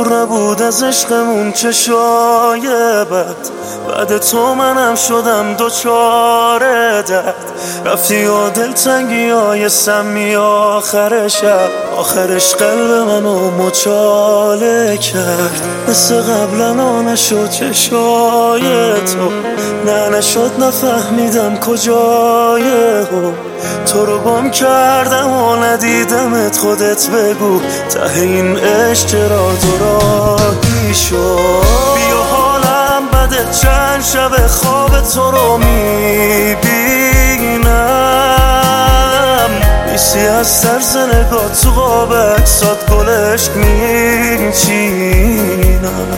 نبود از عشقمون چشای بعد تو منم شدم دوچار درد. رفتی و دلتنگی های سمی آخر شب، آخرش قلب منو مچاله کرد. مثل قبلا نشد چشای تو، نشد نفهمیدم کجای هم. تو رو گم کردم و ندیدمت، خودت بگو ته این عشق چرا دوراهی شد. بیا حالم بده، چند شب خواب تو رو میبینم، نیستی از سرز نگاه تو قاب عکسات گلش میچینم.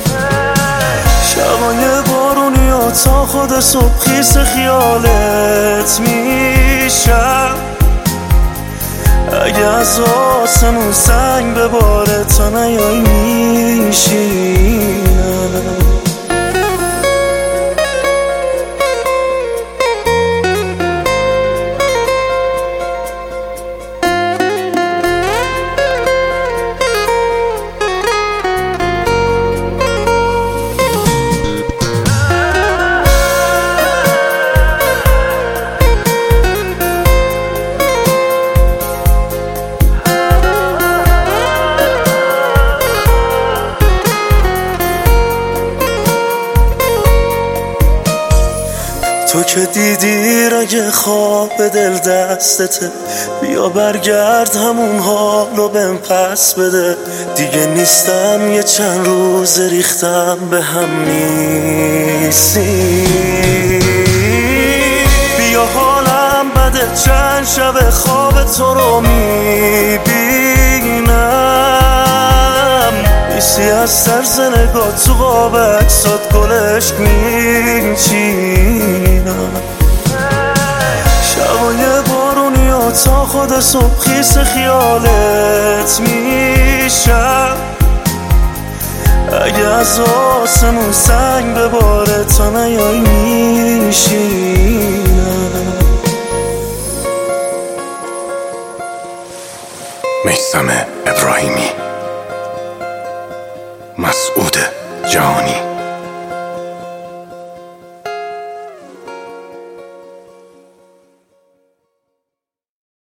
شبای بارونی و تا خود صبح خیس خیالت میشم. اگه از آسمون سنگ بباره تا نیایی میشینم. تو که دیدی رگ خواب دل دستته، بیا برگرد همون حالو بهم پس بده. دیگه نیستم یه چند روز ریختم به هم نیستی. بیا حالم بده، چند شب خواب تو رو میبینم، نیستی از سرز نگاه تو قاب عکسات گلش میچینم. شبای بارونی و تا خود صبح خیس خیالت میشم. اگه از آسمون سنگ بباره تا نیایی میشینم. میثم ابراهیمی، مسعود جهانی.